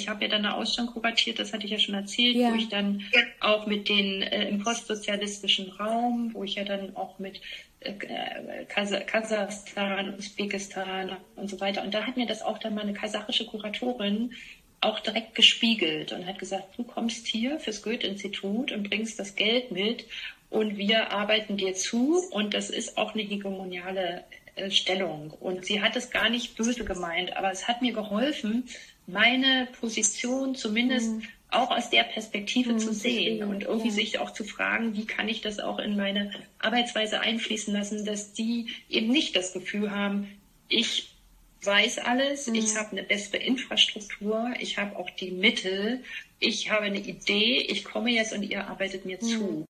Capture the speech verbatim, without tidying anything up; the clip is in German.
Ich habe ja dann eine Ausstellung kuratiert, das hatte ich ja schon erzählt, Ja. wo ich dann auch mit den äh, im postsozialistischen Raum, wo ich ja dann auch mit äh, Kas- Kasachstan, Usbekistan und so weiter. Und da hat mir das auch dann meine kasachische Kuratorin auch direkt gespiegelt und hat gesagt, du kommst hier fürs Goethe-Institut und bringst das Geld mit und wir arbeiten dir zu und das ist auch eine hegemoniale äh, Stellung. Und sie hat es gar nicht böse gemeint, aber es hat mir geholfen, meine Position zumindest mhm. auch aus der Perspektive mhm, zu sehen verstehe. Und irgendwie ja. sich auch zu fragen, wie kann ich das auch in meine Arbeitsweise einfließen lassen, dass die eben nicht das Gefühl haben, ich weiß alles, mhm. ich habe eine bessere Infrastruktur, ich habe auch die Mittel, ich habe eine Idee, ich komme jetzt und ihr arbeitet mir mhm. zu.